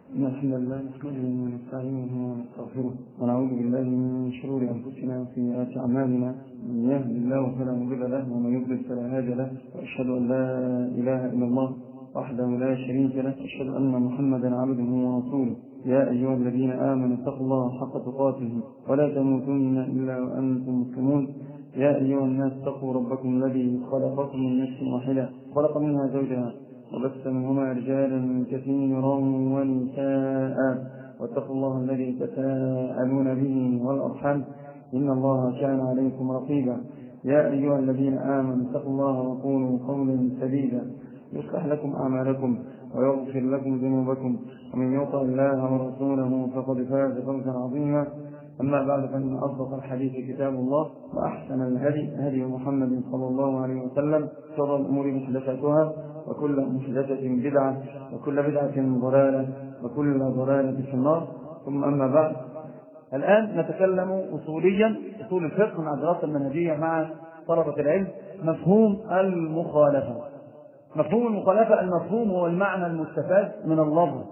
إن الحمد لله نحمده ونستعينه ونستغفره ونعوذ بالله من شرور أنفسنا وسيئات أعمالنا، من يهد الله فلا مضل له ومن يضلل فلا هادي له، وأشهد أن لا إله إلا الله وحده لا شريك له، وأشهد أن محمدا عبده ورسوله. يا أيها الذين آمنوا اتقوا الله حق تقاته ولا تموتن إلا وأنتم مسلمون. يا أيها الناس اتقوا ربكم الذي خلقكم من نفس واحدة خلق منها زوجها وبث منهما رجالا كثيرا ونساء، واتقوا الله الذي تساءلون به والأرحام إن الله كان عليكم رقيبا. يا أيها الذين آمنوا اتقوا الله وقولوا قولا سديدا يصلح لكم أعمالكم ويغفر لكم ذنوبكم، ومن يطع الله ورسوله فقد فاز فوزا عظيما. أما بعد، فإن أصدق الحديث كتاب الله، وأحسن الهدي هدي محمد صلى الله عليه وسلم، شر الأمور محدثاتها، وكل محدثة بدعة، وكل بدعة ضلالة، وكل ضلالة في النار. ثم أما بعد، الآن نتكلم أصوليا أصول الفقه مع الدراسة المنهجية مع طلبة العلم. مفهوم المخالفة. مفهوم المخالفة، المفهوم هو المعنى المستفاد من اللفظ،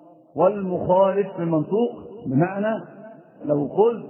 والمخالف في المنطوق بمعنى لو قلت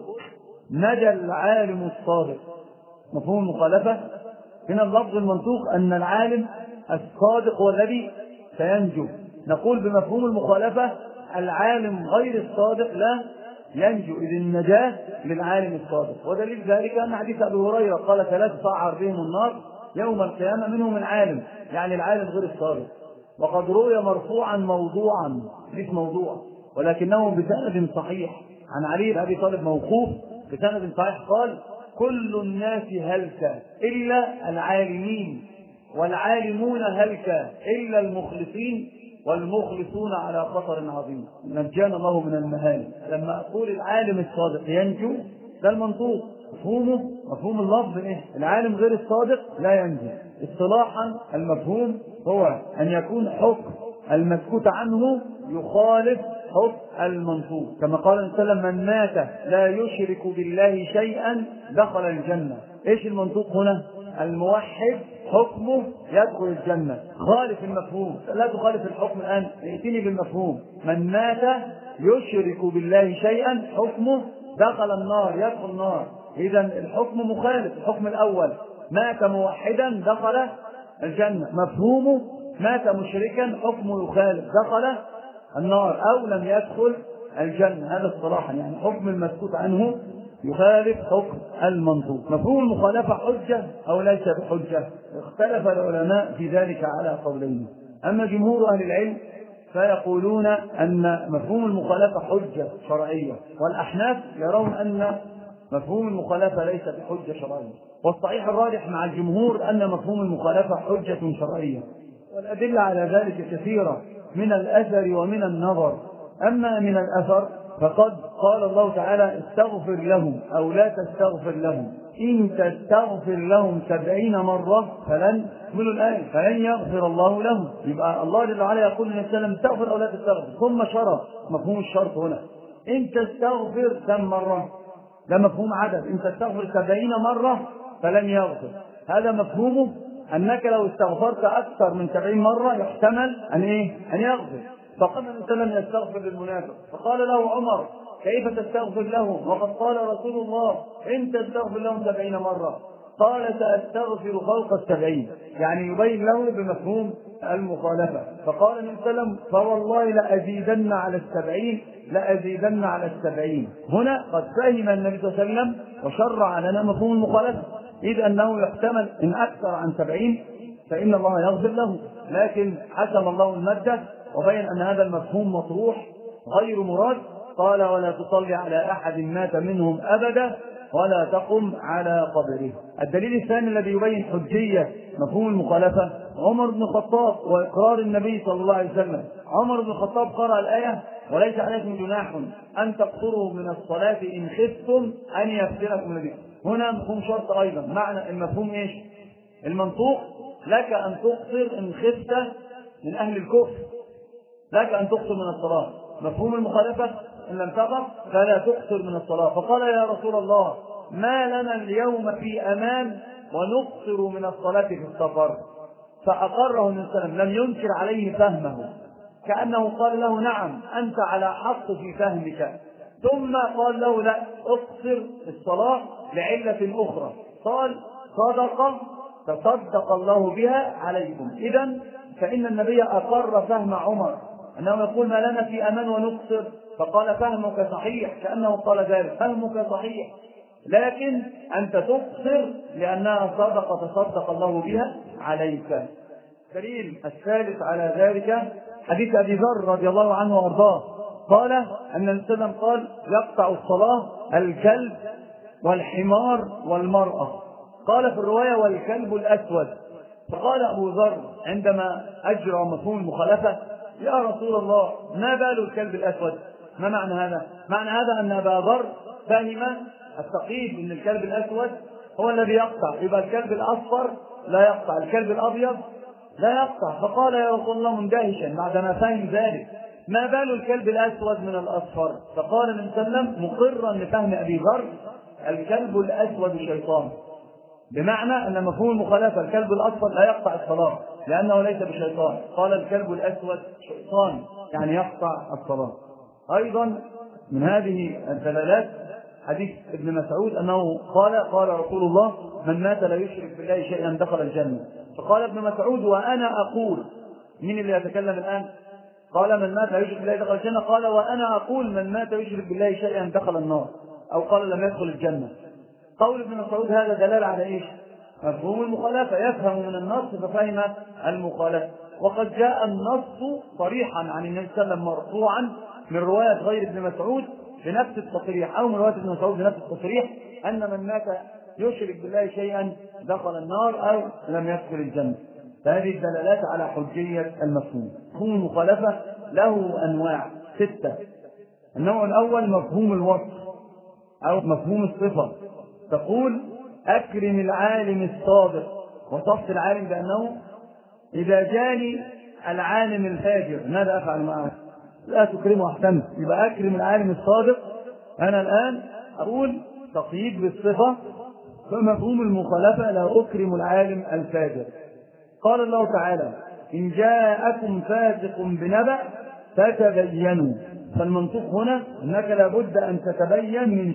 نجا العالم الصادق. مفهوم المخالفة هنا اللفظ المنطوق أن العالم الصادق هو الذي سينجو. نقول بمفهوم المخالفة العالم غير الصادق لا ينجو، إذ النجاة للعالم الصادق. ودليل ذلك أن حديث أبي هريرة قال 3 تسعر بهم النار يوم القيامة، منهم العالم، يعني العالم غير الصادق. وقد روي مرفوعا موضوعا، ليس موضوع ولكنه بسند صحيح عن علي بن أبي طالب موقوف بسند صحيح قال: كل الناس هلك إلا العالمين، والعالمون هلك إلا المخلصين، والمخلصون على خطر عظيم. نجانا الله من المهالك. لما أقول العالم الصادق ينجو، ده المنطوق. مفهومه مفهوم اللفظ إيه؟ العالم غير الصادق لا ينجو. اصطلاحا المفهوم هو أن يكون حكم المسكوت عنه يخالف حكم المنطوق، كما قال النبي صلى الله عليه وسلم: من مات لا يشرك بالله شيئا دخل الجنة. ايش المنطوق هنا؟ الموحد حكمه يدخل الجنة. خالف المفهوم، لا تخالف الحكم الآن، ائتني بالمفهوم. من مات يشرك بالله شيئا حكمه دخل النار، يدخل النار. إذا الحكم مخالف. الحكم الأول مات موحدا دخل الجنة، مفهومه مات مشركا حكمه يخالف دخل النار أو لم يدخل الجنة. هذا اصطلاحا يعني حكم المسكوت عنه يخالف حكم المنطوق. مفهوم المخالفة حجة أو ليس بحجة؟ اختلف العلماء في ذلك على قولين. أما جمهور أهل العلم فيقولون أن مفهوم المخالفة حجة شرعية، والأحناف يرون أن مفهوم المخالفة ليس بحجة شرعية. والصحيح الراجح مع الجمهور أن مفهوم المخالفة حجة شرعية، والأدلة على ذلك كثيرة من الأثر ومن النظر. أما من الأثر فقد قال الله تعالى: استغفر لهم أو لا تستغفر لهم، إن تستغفر لهم 70 مرة فلن يقبلوا الآية، فلن يغفر الله لهم. يبقى الله جل وعلا يقول للنبي صلى الله عليه وسلم: استغفر أو لا تستغفر، ثم شرط مفهوم الشرط هنا. إن تستغفر كم مرة؟ ده مفهوم عدد. إن تستغفر 70 مرة فلن يغفر. هذا مفهومه أنك لو استغفرت أكثر من 70 مرة يحتمل أن يغفر. فقال النبي صلى الله عليه وسلم يستغفر للمنافق، فقال له عمر: كيف تستغفر لهم وقد قال رسول الله إن تستغفر لهم 70 مرة؟ قال: سأستغفر فوق 70، يعني يبين له بمفهوم المخالفة. فقال النبي صلى الله عليه وسلم: فوالله لأزيدن على 70، لأزيدن على 70. هنا قد فهم النبي صلى الله عليه وسلم وشرع لنا مفهوم المخالفة، إذ أنه يحتمل إن أكثر عن 70 فإن الله يغفر له، لكن حسم الله المادة وبين أن هذا المفهوم مطروح غير مراد. قال: ولا تصلي على أحد مات منهم أبدا ولا تقم على قبره. الدليل الثاني الذي يبين حجية مفهوم المخالفة عمر بن الخطاب وإقرار النبي صلى الله عليه وسلم. عمر بن الخطاب قرأ الآية: وليس عليكم جناح أن تقصروا من الصلاة إن خفتم أن يفتنكم الذين. هنا مفهوم شرط أيضا. معنى المفهوم إيش؟ المنطوق: لك أن تقصر إن خفت من أهل الكفر، لك أن تقصر من الصلاة. مفهوم المخالفة: إن لم تقف فلا تقصر من الصلاة. فقال: يا رسول الله، ما لنا اليوم في أمان ونقصر من الصلاة في السفر؟ فأقره النبي صلى الله عليه وسلم، لم ينكر عليه فهمه، كأنه قال له نعم أنت على حق في فهمك، ثم قال له لا اقصر الصلاة لعلة أخرى، قال صدقة تصدق الله بها عليكم. إذن فإن النبي أقر فهم عمر أنه يقول ما لنا في أمان ونقصر، فقال فهمك صحيح، كأنه قال ذلك فهمك صحيح، لكن أنت تقصر لأنها صدقة تصدق الله بها عليك. الدليل الثالث على ذلك حديث أبي ذر رضي الله عنه وأرضاه، قال أن النبي صلى الله عليه وسلم قال يقطع الصلاة الكلب والحمار والمرأة، قال في الرواية والكلب الأسود. فقال أبو ذر عندما أجرى مفهوم المخالفة يا رسول الله ما بال الكلب الأسود؟ ما معنى هذا؟ معنى هذا أن أبا ذر فهم التقييد أن الكلب الأسود هو الذي يقطع، يبقى الكلب الأصفر لا يقطع، الكلب الأبيض لا يقطع. فقال يا رسول الله مندهشا بعدما فهم ذلك ما بال الكلب الأسود من الأصفر؟ فقال النبي صلى الله عليه وسلم مقرا لفهم أبي ذر الكلب الأسود شيطان، بمعنى أن مفهوم المخالفة الكلب الأصفر لا يقطع الصلاة لأنه ليس بشيطان، قال الكلب الأسود شيطان يعني يقطع الصلاة. أيضا من هذه الدلالات حديث ابن مسعود أنه قال رسول الله من مات لا يشرك بالله شيئا دخل الجنة. فقال ابن مسعود وأنا أقول، من اللي يتكلم الآن؟ قال من مات لا يشرك بالله دخل الجنة، قال وأنا أقول من مات يشرك بالله شيئا دخل النار، أو قال لم يدخل الجنة. قول ابن مسعود هذا دلالة على إيش؟ مفهوم المخالفة، يفهم من النص ففهم المخالفة. وقد جاء النص صريحا عن النبي صلى الله عليه وسلم مرفوعا من رواية غير ابن مسعود بنفس التصريح، أو من رواية ابن مسعود بنفس التصريح أن من مات يشرك بالله شيئا دخل النار أو لم يدخل الجنة. فهذه الدلالات على حجية المفهوم. مفهوم المخالفة له أنواع 6. النوع الأول مفهوم الوصف أو مفهوم الصفة، تقول أكرم العالم الصادق، وصفت العالم بأنه إذا جاني العالم الفاجر ماذا أفعل معه؟ لا تكرمه أحسن، يبقى أكرم العالم الصادق. أنا الآن أقول تقييد بالصفة، فمفهوم المخالفة لا أكرم العالم الفاجر. قال الله تعالى إن جاءكم فاسق بنبأ فتبينوا، فالمنطوق هنا أنك لابد أن تتبين من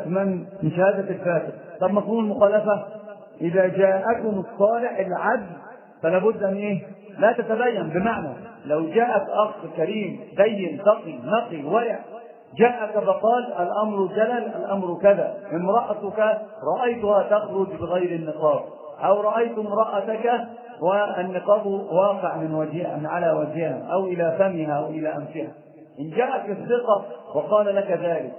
شهادة الفاسق. طب مفهوم المخالفة إذا جاءكم الصالح العدل فلابد أن إيه؟ لا تتبين، بمعنى لو جاءك أخ كريم دين تقي نقي ورع جاءك فقال الأمر جلل الأمر كذا، امرأتك رأيتها تخرج بغير النقاب، أو رأيت امرأتك والنقاب واقع من وجهها على وجهها أو إلى فمها أو إلى أنفها، إن جاءك الثقة وقال لك ذلك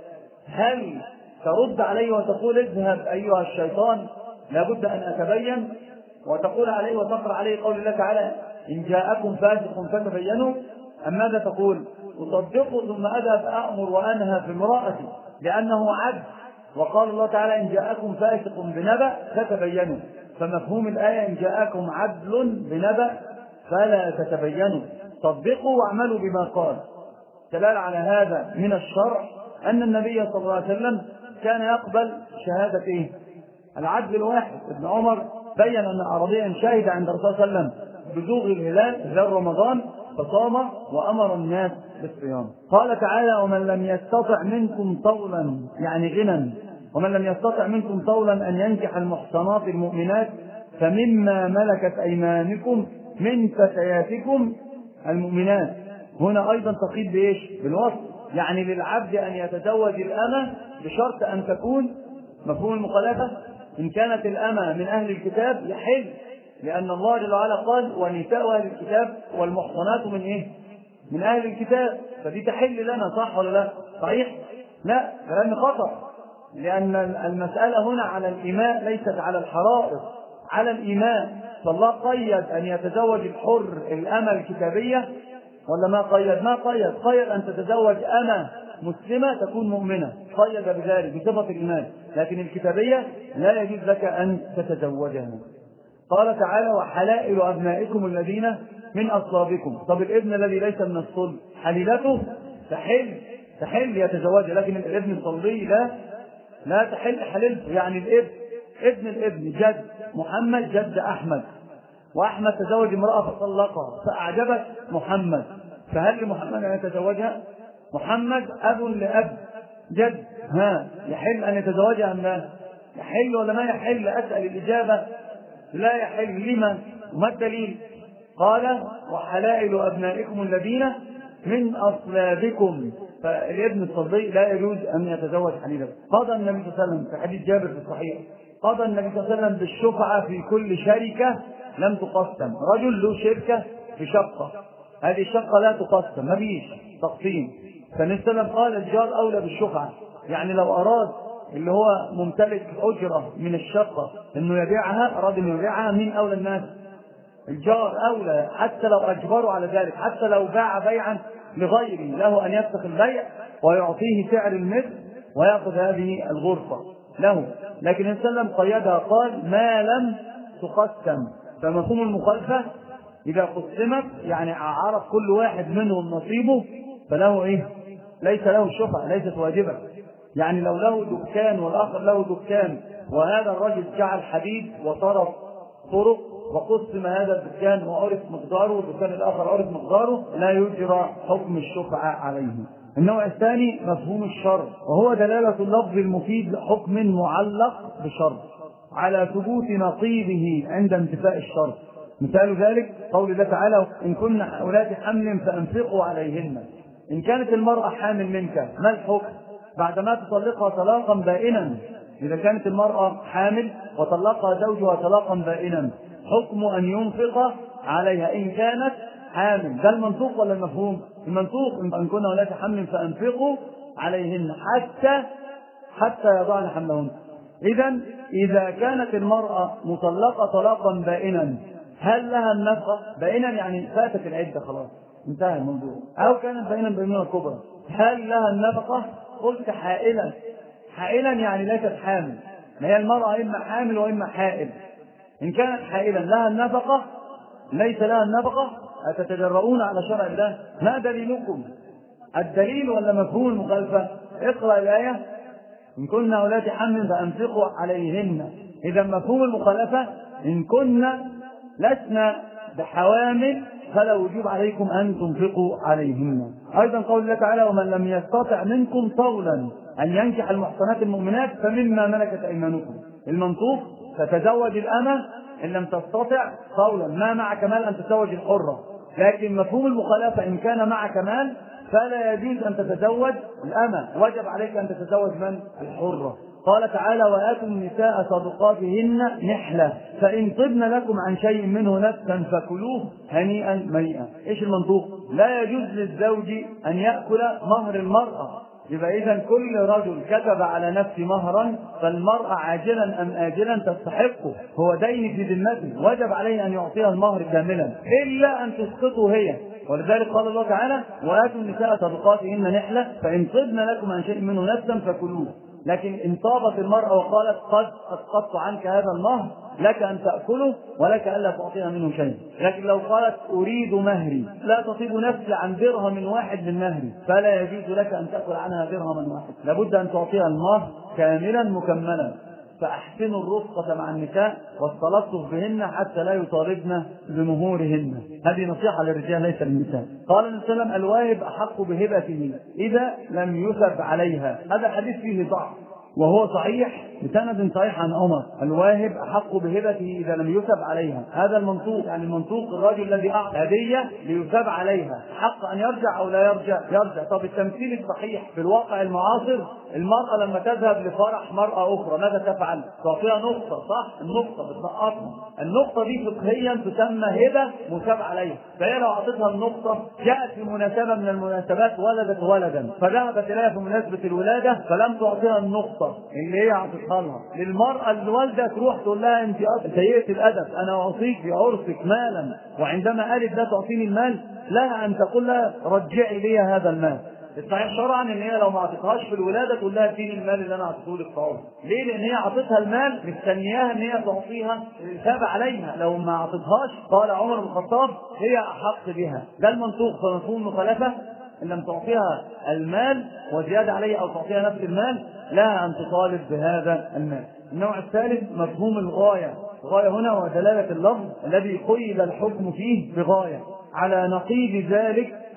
هل ترد عليه وتقول اذهب أيها الشيطان؟ لابد أن أتبين وتقول عليه وتقرأ عليه قول الله تعالى إن جاءكم فاسق فتبينوا، أم ماذا تقول؟ أصدقه ثم أذهب أأمر وأنهى في امرأتي لأنه عدل، وقال الله تعالى إن جاءكم فاسق بنبأ فتبينوا، فمفهوم الآية إن جاءكم عدل بنبأ فلا تتبينوا، صدقوا واعملوا بما قال. دلالة على هذا من الشرع أن النبي صلى الله عليه وسلم كان يقبل شهادة العدل الواحد. ابن عمر بين أن أعرابيا شهد عند الرسول صلى الله عليه وسلم بزوغ الهلال رمضان فصام وأمر الناس بالصيام. قال تعالى ومن لم يستطع منكم طولا يعني غنى، ومن لم يستطع منكم طولا أن ينكح المحصنات المؤمنات فمما ملكت أيمانكم من فتياتكم المؤمنات. هنا أيضا تقييد بإيش؟ بالوصف، يعني للعبد أن يتزوج الأمة بشرط أن تكون مفهوم المخالفة إن كانت الأمة من أهل الكتاب يحل، لأن الله جل وعلا قال ونساء أهل الكتاب والمحصنات من إيه؟ من أهل الكتاب، فدي تحل لنا، صح ولا لا؟ صحيح؟ لا، لأن خطأ، لأن المسألة هنا على الإماء ليست على الحرائر، على الإماء. فالله قيد أن يتزوج الحر الأمة الكتابية ولا ما قيد؟ ما قيد، قيد أن تتزوج أمة مسلمة تكون مؤمنة، قيد بذلك بصفة الإيمان، لكن الكتابية لا يجوز لك أن تتزوجها. قال تعالى وحلائل أبنائكم الذين من أصلابكم. طب الابن الذي ليس من الصلب حليلته تحل يتزوجها، لكن الابن الصلبي لا تحل حليلته، يعني ابن جد محمد جد أحمد، وأحمد تزوج امرأة فطلقها فأعجبت محمد، فهل لمحمد أن يتزوجها؟ محمد أب لأب جد، يحل أن يتزوجها أم لا؟ يحل ولا ما يحل؟ أسأل الإجابة لا يحل. لما؟ وما الدليل؟ قال وحلائل أبنائكم الذين من أصلابكم، فالابن الصبي لا يجوز أن يتزوج حليلا. قضى النبي صلى الله عليه وسلم في حديث جابر في الصحيح، قضى النبي صلى الله عليه وسلم بالشفعة في كل شركة لم تقسم. رجل له شركة في شقة، هذه الشقة لا تقسم، ما فيش تقسيم، فالنبي صلى الله عليه وسلم قال الجار أولى بالشفعة. يعني لو أراد اللي هو ممتلك أجرة من الشقة إنه يبيعها، أراد إنه يبيعها، من أولى الناس؟ الجار أولى، حتى لو أجبروا على ذلك، حتى لو باع بيعا لغيره له أن يفسخ البيع ويعطيه سعر المثل ويأخذ هذه الغرفة له. لكن النبي صلى الله عليه وسلم قيدها، قال ما لم تقسم. فمفهوم المخالفة إذا قسمت يعني عرف كل واحد منهم نصيبه فله إيه؟ ليس له الشفعة، ليست واجبة. يعني لو له دكان والآخر له دكان وهذا الرجل جعل حديد وطرف طرق وقسم هذا الدكان وعرف مقداره والدكان الآخر عرف مقداره، لا يجرى حكم الشفعة عليه. النوع الثاني مفهوم الشرط، وهو دلالة اللفظ المفيد لحكم معلق بشرط على ثبوت نقيضه عند انتفاء الشرط. مثال ذلك قول الله تعالى إن كن أولاد حمل فأنفقوا عليهن. إن كانت المرأة حامل منك ما الحكم بعدما تطلقها طلاقا بائنا؟ إذا كانت المرأة حامل وطلقها زوجها طلاقا بائنا، حكم أن ينفق عليها إن كانت حامل. ده المنطوق ولا المفهوم؟ المنطوق إن كنا أولاد حمل فأنفقوا عليهن حتى يضعن حملهن. إذا كانت المرأة مطلقة طلاقا بائنا هل لها النفقة؟ بائنا يعني فاتت العدة خلاص انتهى الموضوع، أو كانت بائنا بينونة كبرى، هل لها النفقة؟ قلت حائلا يعني ليست حامل، ما هي المرأة إما حامل وإما حائل. إن كانت حائلا لها النفقة، ليس لها النفقة، أتتجرؤون على شرع الله؟ ما دليلكم؟ الدليل ولا مفهوم المخالفة؟ اقرأ الآية إن كنا أولاد حمل فأنفقوا عليهن. إذا مفهوم المخالفة إن كنا لسنا بحوامل فلا وجوب عليكم أن تنفقوا عليهن. أيضا قول الله تعالى ومن لم يستطع منكم طولا أن ينكح المحصنات المؤمنات فمما ملكت أيمانكم. المنطوق فتزوج الأمة إن لم تستطع طولا، ما معك مال أن تتزوج الحرة. لكن مفهوم المخالفة إن كان معك مال فلا يجوز أن تتزوج الأمة، وجب عليك أن تتزوج من؟ الحرة. قال تعالى وآتوا النساء صدقاتهن نحلة فإن طبن لكم عن شيء منه نفسا فكلوه هنيئا مريئا. إيش المنطوق؟ لا يجوز للزوج أن يأكل مهر المرأة. يبقى إذن كل رجل كتب على نفسه مهرا فالمرأة عاجلا أم آجلا تستحقه، هو دين في ذمته، وجب عليه أن يعطيها المهر كاملا إلا أن تسقطه هي. ولذلك قال الله تعالى وآتوا النساء صدقاتهن نحلة فإن طبن لكم عن شيء منه نفسا فكلوه. لكن إن طابت المرأة وقالت قد أسقطت عنك هذا المهر لك أن تأكله ولك ألا تعطيها منه شيء. لكن لو قالت أريد مهري لا تطيب نفسي عن درهم واحد من مهري فلا يجوز لك أن تأكل عنها درهما واحد، لابد أن تعطيها المهر كاملا مكملا. فأحسنوا الرفقة مع النساء والتلطف بهن حتى لا يطالبن بمهورهن. هذه نصيحة للرجال ليس للنساء. قال النبي صلى الله عليه وسلم الواهب أحق بهبته إذا لم يثب عليها. هذا حديث فيه ضعف وهو صحيح بسند صحيح عن عمر، الواهب أحق بهبته إذا لم يثب عليها. هذا المنطوق، يعني المنطوق الرجل الذي أعطى هدية ليثاب عليها حق أن يرجع أو لا يرجع. طب التمثيل الصحيح في الواقع المعاصر المرأة لما تذهب لفرح مرأة أخرى ماذا تفعل؟ تعطيها نقطة، صح؟ النقطة بتنقطها، النقطة دي فقهيا تسمى هبة مثاب عليها. فهي لو أعطتها النقطة جاءت في مناسبة من المناسبات ولدت ولدا فذهبت إليها في مناسبة الولادة فلم تعطيها النقطة اللي هي اعطتها لها. للمرأة الوالدة تروح تقول لها انت سيئة الادب انا اعطيك في عرسك مالا وعندما قالت لا تعطيني المال لها ان تقول لها رجعي لي هذا المال. الصحيح شرعا ان هي لو ما اعطتهاش في الولاده تقول لها اديني المال اللي انا اعطيته لك في عمرك. ليه؟ لان هي اعطتها المال مستنياها ان هي تعطيها الحساب عليها، لو ما اعطتهاش قال عمر بن الخطاب هي احق بها. ده المنطوق. فمفهوم المخالفه ان لم تعطيها المال وزياده عليه او تعطيها نفس المال لها ان تطالب بهذا المال. النوع الثالث مفهوم الغايه. الغايه هنا ودلاله اللفظ الذي قيد الحكم فيه بغايه على نقيض ذلك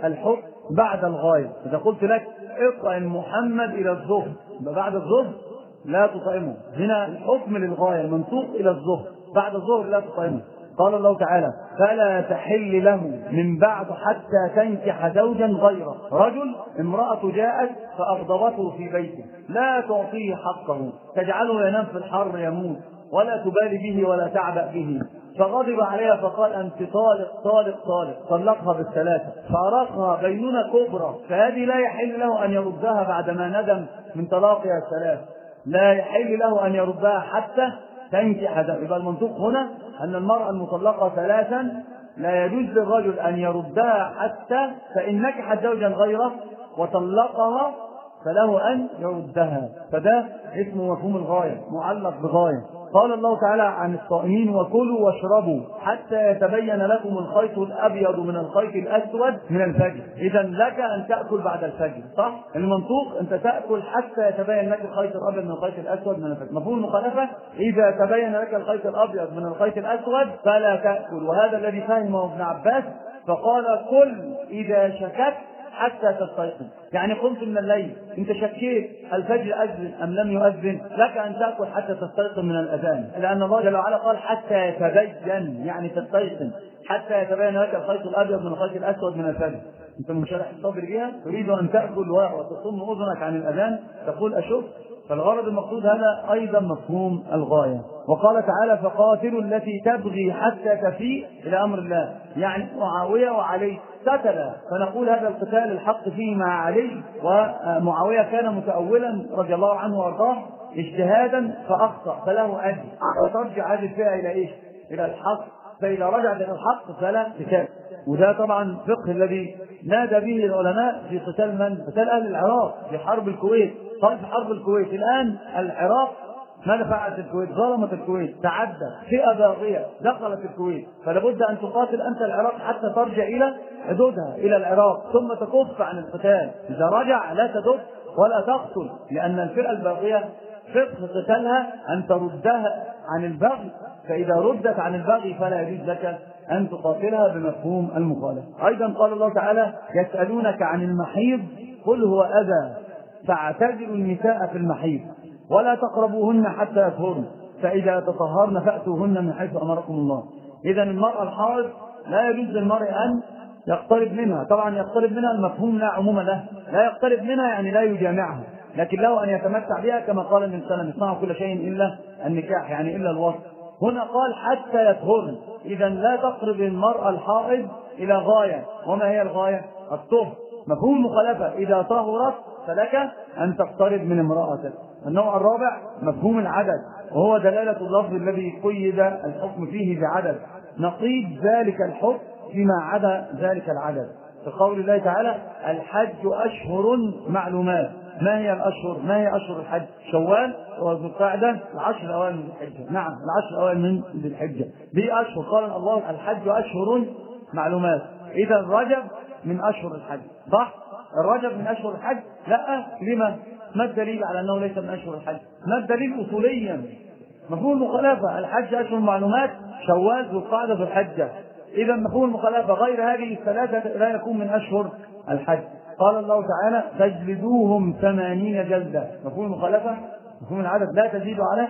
الحكم بعد الغاية. إذا قلت لك اطعم محمد إلى الظهر، بعد الظهر لا تطعمه. هنا الحكم للغاية، المنطوق إلى الظهر، بعد الظهر لا تطعمه. قال الله تعالى: فلا تحل له من بعد حتى تنكح زوجا غيره. رجل امرأة جاءت فأغضبته في بيته، لا تعطيه حقه، تجعله ينام في الحر يموت، ولا تبالي به ولا تعبأ به، فغضب عليها فقال: أنت طالق طالق طالق، طلقها بالثلاثة، فأراقها بينونة كبرى، فهذه لا يحل له أن يردها بعدما ندم من طلاقها الثلاث، لا يحل له أن يردها حتى تنكح زوجا. يبقى المنطوق هنا أن المرأة المطلقة ثلاثا لا يجوز للرجل أن يردها حتى، فإن نكحت زوجا غيره وطلقها فله أن يردها. فده اسمه مفهوم الغاية، معلق بغاية. قال الله تعالى عن الصائمين: وكلوا واشربوا حتى يتبين لكم الخيط الأبيض من الخيط الأسود من الفجر. إذا لك أن تأكل بعد الفجر، صح؟ المنطوق أنت تأكل حتى يتبين لك الخيط الأبيض من الخيط الأسود من الفجر. مفهوم المخالفة: إذا تبين لك الخيط الأبيض من الخيط الأسود فلا تأكل. وهذا الذي فهمه ابن عباس، فقال: كل إذا شككت حتى تستيقظ. يعني قمت من الليل انت شكيت الفجر أذن ام لم يؤذن، لك ان تأكل حتى تستيقظ من الأذان، لأن الله جل وعلا قال: حتى يتبين، يعني تستيقظ، حتى يتبين لك الخيط الأبيض من الخيط الأسود من الفجر. انت منشرح الصدر بها، تريد ان تأكل وتصم أذنك عن الأذان، تقول أشوف. فالغرض المقصود هذا أيضا مفهوم الغاية. وقال تعالى: فقاتلوا التي تبغي حتى تفيء إلى أمر الله. يعني معاوية وعلي قتلا، فنقول هذا القتال الحق فيه مع علي، ومعاوية كان متأولا رضي الله عنه وارضاه اجتهادا فأخطأ، فله أجر، وترجع هذه الفئة إلى إيش؟ إلى الحق. فإذا رجعت إلى الحق فلا قتال. وده طبعا فقه الذي نادى به العلماء في قتال من؟ قتال أهل العراق في حرب الكويت. قال في حرب الكويت الآن العراق ماذا فعلت الكويت؟ ظلمت الكويت، تعدى فئة باغية دخلت الكويت، فلابد أن تقاتل أنت العراق حتى ترجع إلى حدودها إلى العراق، ثم تكف عن القتال. إذا رجع لا تدق ولا تقتل، لأن الفئة الباغية فقه قتالها أن تردها عن البغي، فإذا ردت عن البغي فلا يجوز لك أن تقاتلها بمفهوم المخالفة. أيضا قال الله تعالى: يسألونك عن المحيض قل هو أذى فاعتزلوا النساء في المحيض ولا تقربوهن حتى يطهرن فإذا تطهرن فأتوهن من حيث أمركم الله. إذا المرأة الحائض لا يجوز للمرء أن يقترب منها. طبعا يقترب منها المفهوم لا عموم له، لا يقترب منها يعني لا يجامعها، لكن له أن يتمتع بها كما قال النبي صلى الله عليه وسلم: اصنعوا كل شيء إلا النكاح، يعني إلا الوصف. هنا قال حتى يطهرن، إذا لا تقرب المرأة الحائض إلى غاية. وما هي الغاية؟ الطهر. مفهوم المخالفة: إذا طهرت فلك أن تقترب من امرأتك. النوع الرابع مفهوم العدد، وهو دلالة اللفظ الذي قيد الحكم فيه بعدد، نقيض ذلك الحكم فيما عدا ذلك العدد. في قول الله تعالى: الحج أشهر معلومات. ما هي الأشهر؟ ما هي أشهر الحج؟ شوال وذو القعدة، العشر الأوائل من ذي الحجة. نعم، العشر الأوائل من ذي الحجة دي أشهر. قال الله: الحج أشهر معلومات. إذا الرجب من أشهر الحج، صح؟ الرجب من أشهر الحج؟ لا. لما؟ ما الدليل على أنه ليس من أشهر الحج؟ ما الدليل أصوليا؟ مفهوم المخالفة: الحج أشهر معلومات، شوال ذو القعدة ذو الحجة. إذا مفهوم المخالفة غير هذه الثلاثة لا يكون من أشهر الحج. قال الله تعالى: فاجلدوهم 80 جلدة. مفهوم المخالفة مفهوم العدد لا تزيد على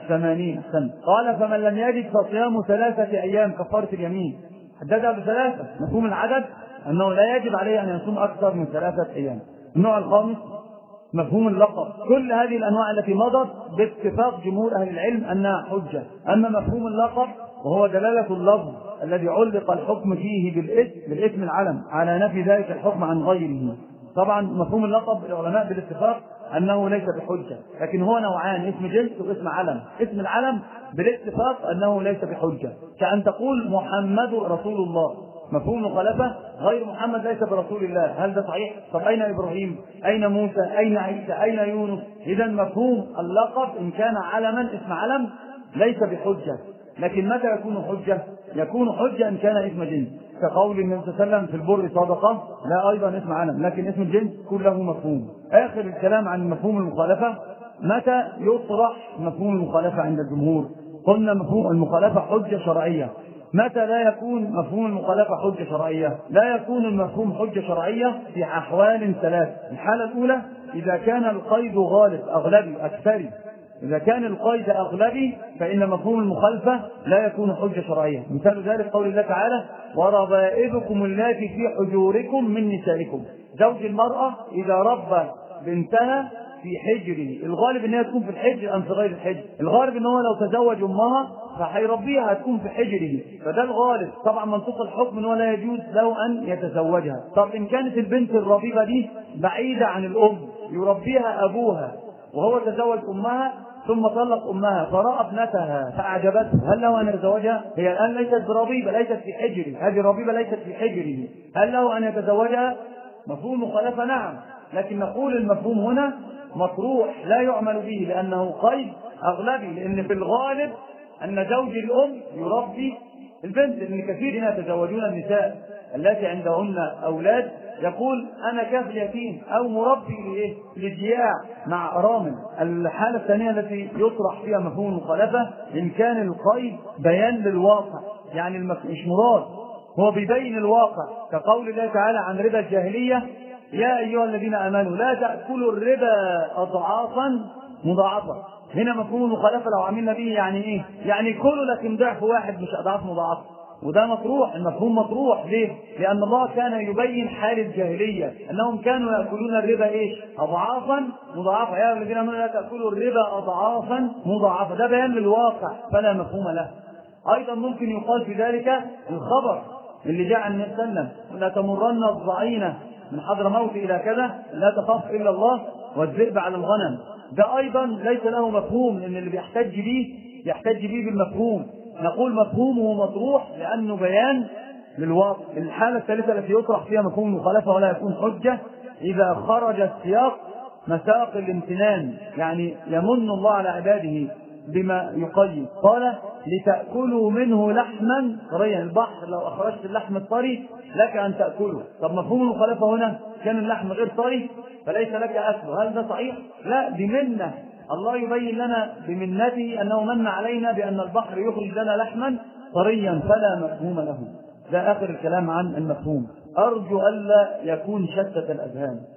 80 سنة. قال: فمن لم يجد فصيام 3 أيام كفارة اليمين. حددها ب3. مفهوم العدد أنه لا يجب عليه أن يصوم أكثر من 3 أيام. النوع الخامس مفهوم اللقب. كل هذه الأنواع التي مضت باتفاق جمهور أهل العلم أنها حجة. أما مفهوم اللقب وهو دلالة اللفظ الذي علق الحكم فيه بالاسم العلم على نفي ذلك الحكم عن غيره. طبعا مفهوم اللقب العلماء بالاتفاق أنه ليس بحجة، لكن هو نوعان: اسم جنس واسم علم. اسم العلم بالاتفاق أنه ليس بحجة، كأن تقول محمد رسول الله. مفهوم المخالفة: غير محمد ليس برسول الله. هل ده صحيح؟ طب أين إبراهيم؟ أين موسى؟ أين عيسى؟ أين يونس؟ إذا مفهوم اللقب إن كان علما اسم علم ليس بحجة، لكن متى يكون حجة؟ يكون حجة إن كان اسم جنس، كقول النبي صلى الله عليه وسلم: في البر صدقة. لا أيضا اسم علم، لكن اسم الجنس كله مفهوم. آخر الكلام عن مفهوم المخالفة: متى يطرح مفهوم المخالفة عند الجمهور؟ قلنا مفهوم المخالفة حجة شرعية متى لا يكون مفهوم المخالفة حجة شرعية؟ لا يكون المفهوم حجة شرعية في أحوال ثلاث. الحالة الأولى إذا كان القيد غالب أغلبي أكثري. إذا كان القيد أغلبي فإن مفهوم المخالفة لا يكون حجة شرعية. مثال ذلك قول الله تعالى: وربائبكم اللاتي في حجوركم من نسائكم. زوج المرأة إذا ربى بنتها في حجره، الغالب انها تكون في الحجر ام في غير الحجر. الغالب ان هو لو تزوج امها فهيربيها هتكون في حجره، فده الغالب. طبعا منطق الحكم ان هو لا يجوز له ان يتزوجها. طب ان كانت البنت الربيبه دي بعيده عن الام يربيها ابوها وهو تزوج امها ثم طلق امها فراى ابنتها فاعجبته، هل له ان يتزوجها؟ هي الان ليست بربيبه، ليست في حجره، هذه الربيبه ليست في حجره، هل له ان يتزوجها؟ مفهوم مخالفه نعم، لكن نقول المفهوم هنا مطروح لا يعمل به لأنه قيد أغلبي، لأن في الغالب أن زوج الأم يربي البنت، لأن كثير يتزوجون النساء التي عندهن أولاد يقول أنا كافل يتيم أو مربي للجياع مع أرامل. الحالة الثانية التي يطرح فيها مفهوم المخالفة إن كان القيد بيان للواقع، يعني مش مراد، هو بيبين الواقع، كقول الله تعالى عن ربا الجاهلية: يا أيها الذين آمنوا لا تأكلوا الربا أضعافا مضاعفة. هنا مفهوم المخالفة لو عملنا به يعني إيه؟ يعني كلوا لكن ضعف واحد مش أضعاف مضاعفة، وده مطروح، المفهوم مطروح. ليه؟ لأن الله كان يبين حال الجاهلية أنهم كانوا يأكلون الربا إيش؟ أضعافا مضاعفة. يا الذين آمنوا لا تأكلوا الربا أضعافا مضاعفة، ده بيان للواقع فلا مفهوم له. أيضا ممكن يقال في ذلك الخبر اللي جاء عن النبي صلى الله عليه وسلم: لا تمرن الضعينة من حضرموت إلى كذا لا تخاف إلا الله والذئب على الغنم. ده أيضا ليس له مفهوم، لأن اللي يحتج به بالمفهوم. نقول مفهومه مطروح لأنه بيان للواقع. الحالة الثالثة التي يطرح فيها مفهوم المخالفة ولا يكون حجة إذا خرج السياق مساق الامتنان، يعني يمن الله على عباده بما يقيد. قال: لتأكلوا منه لحما طريا. البحر لو أخرجت اللحم الطري لك أن تأكله. طب مفهوم المخالفة هنا كان اللحم غير طري فليس لك أكله، هل ده صحيح؟ لا، بمنة الله يبين لنا بمنته أنه من علينا بأن البحر يخرج لنا لحما طريا فلا مفهوم له. ده آخر الكلام عن المفهوم. أرجو ألا يكون شتت الأذهان.